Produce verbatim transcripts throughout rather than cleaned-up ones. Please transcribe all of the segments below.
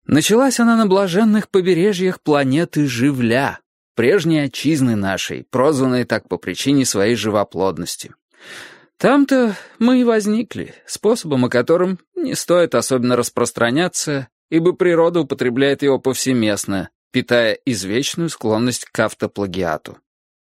Началась она на блаженных побережьях планеты Живля, прежней отчизны нашей, прозванной так по причине своей живоплодности. Там-то мы и возникли, способом, о котором не стоит особенно распространяться, ибо природа употребляет его повсеместно, питая извечную склонность к автоплагиату.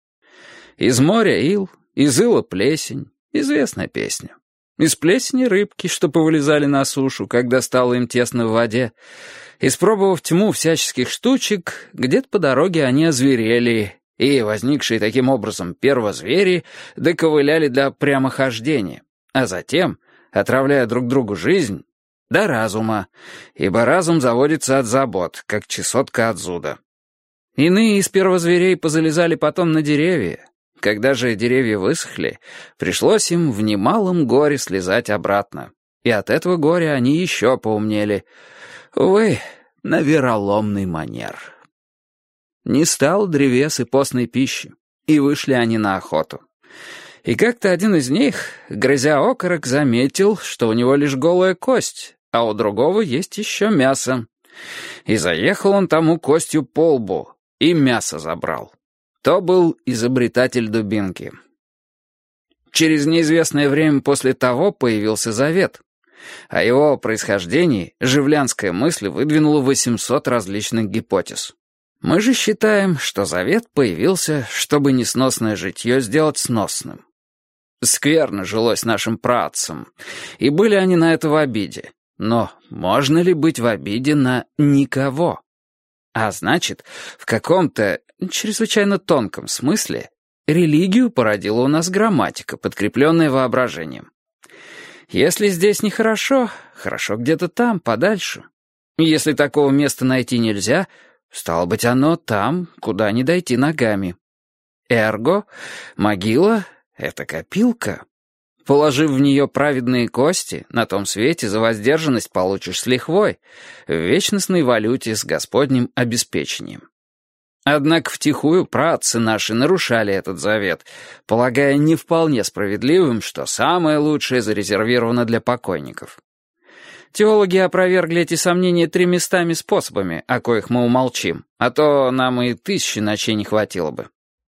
Из моря ил, из ила плесень, известная песня. Из плесени рыбки, что повылезали на сушу, когда стало им тесно в воде. Испробовав тьму всяческих штучек, где-то по дороге они озверели, и, возникшие таким образом первозвери, доковыляли до прямохождения, а затем, отравляя друг другу жизнь, до разума, ибо разум заводится от забот, как чесотка от зуда. Иные из первозверей позалезали потом на деревья. Когда же деревья высохли, пришлось им в немалом горе слезать обратно. И от этого горя они еще поумнели. Увы, на вероломный манер. Не стало древес и постной пищи, и вышли они на охоту. И как-то один из них, грызя окорок, заметил, что у него лишь голая кость, а у другого есть еще мясо. И заехал он тому костью по лбу, и мясо забрал. То был изобретатель дубинки. Через неизвестное время после того появился завет. О его происхождении живлянская мысль выдвинула восемьсот различных гипотез. Мы же считаем, что завет появился, чтобы несносное житье сделать сносным. Скверно жилось нашим праотцам, и были они на это в обиде. Но можно ли быть в обиде на никого? А значит, в каком-то чрезвычайно тонком смысле религию породила у нас грамматика, подкрепленная воображением. Если здесь нехорошо, хорошо где-то там, подальше. Если такого места найти нельзя, стало быть, оно там, куда не дойти ногами. Эрго, могила — это копилка. Положив в нее праведные кости, на том свете за воздержанность получишь с лихвой, в вечностной валюте с Господним обеспечением. Однако втихую праотцы наши нарушали этот завет, полагая не вполне справедливым, что самое лучшее зарезервировано для покойников. Теологи опровергли эти сомнения тремястами способами, о коих мы умолчим, а то нам и тысячи ночей не хватило бы.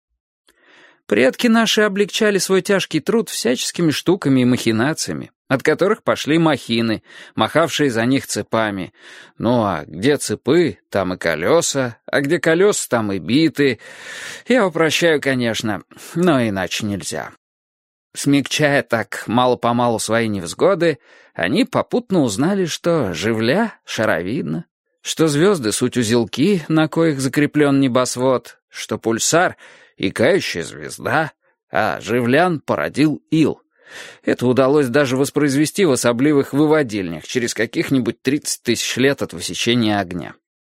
Предки наши облегчали свой тяжкий труд всяческими штуками и махинациями, от которых пошли махины, махавшие за них цепами. Ну а где цепы, там и колеса, а где колеса, там и биты. Я упрощаю, конечно, но иначе нельзя. Смягчая так мало-помалу свои невзгоды, они попутно узнали, что живля шаровидна, что звезды — суть узелки, на коих закреплен небосвод, что пульсар — икающая звезда, а живлян породил ил. Это удалось даже воспроизвести в особливых выводильнях через каких-нибудь тридцать тысяч лет от высечения огня.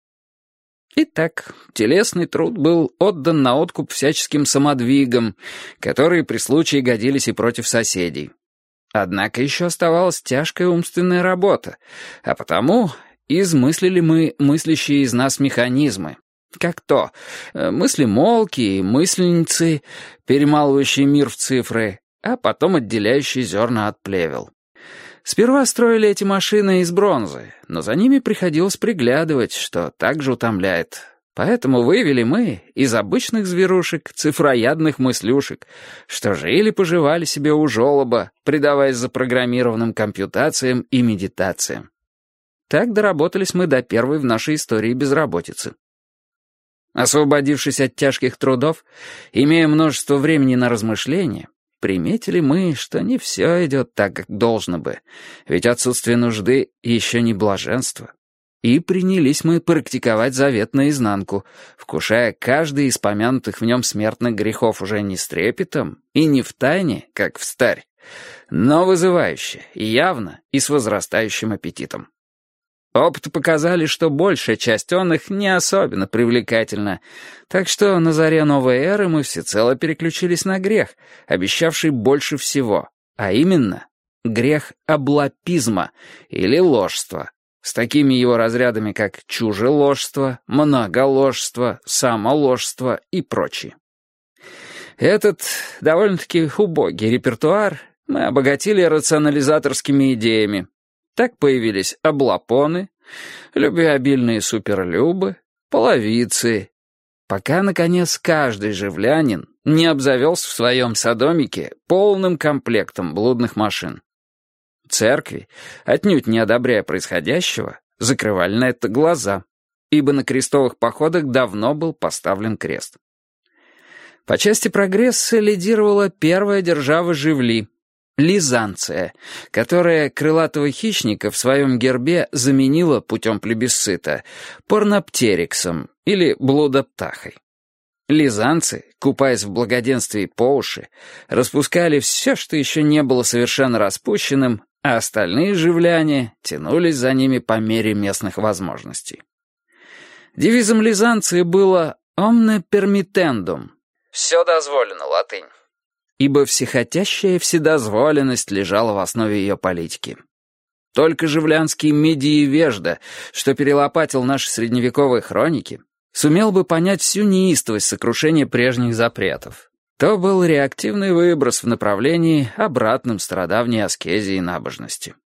Итак, телесный труд был отдан на откуп всяческим самодвигам, которые при случае годились и против соседей. Однако еще оставалась тяжкая умственная работа, а потому измыслили мы мыслящие из нас механизмы, как то мысли-молки и мысленицы, перемалывающие мир в цифры, а потом отделяющие зерна от плевел. Сперва строили эти машины из бронзы, но за ними приходилось приглядывать, что также утомляет. Поэтому вывели мы из обычных зверушек цифроядных мыслюшек, что жили-поживали себе у желоба, предаваясь запрограммированным компьютациям и медитациям. Так доработались мы до первой в нашей истории безработицы. Освободившись от тяжких трудов, имея множество времени на размышления, приметили мы, что не все идет так, как должно бы, ведь отсутствие нужды еще не блаженство. И принялись мы практиковать завет наизнанку, вкушая каждый из помянутых в нем смертных грехов уже не с трепетом и не втайне, как встарь, но вызывающе, явно и с возрастающим аппетитом. Опыты показали, что большая часть он их не особенно привлекательна, так что на заре новой эры мы всецело переключились на грех, обещавший больше всего, а именно грех облапизма или ложства, с такими его разрядами, как чужеложство, многоложство, самоложство и прочие. Этот довольно-таки убогий репертуар мы обогатили рационализаторскими идеями. Так появились облапоны, любвеобильные суперлюбы, половицы, пока, наконец, каждый живлянин не обзавелся в своем содомике полным комплектом блудных машин. Церкви, отнюдь не одобряя происходящего, закрывали на это глаза, ибо на крестовых походах давно был поставлен крест. По части прогресса лидировала первая держава Живли — Лизанция, которая крылатого хищника в своем гербе заменила путем плебисцита порноптериксом или блудоптахой. Лизанцы, купаясь в благоденствии по уши, распускали все, что еще не было совершенно распущенным, а остальные живляне тянулись за ними по мере местных возможностей. Девизом Лизанции было «omne permittendum» — «все дозволено» латынь, ибо всехотящая вседозволенность лежала в основе ее политики. Только живлянский медиевежда, что перелопатил наши средневековые хроники, сумел бы понять всю неистовость сокрушения прежних запретов. То был реактивный выброс в направлении, обратном стародавней аскезе и набожности.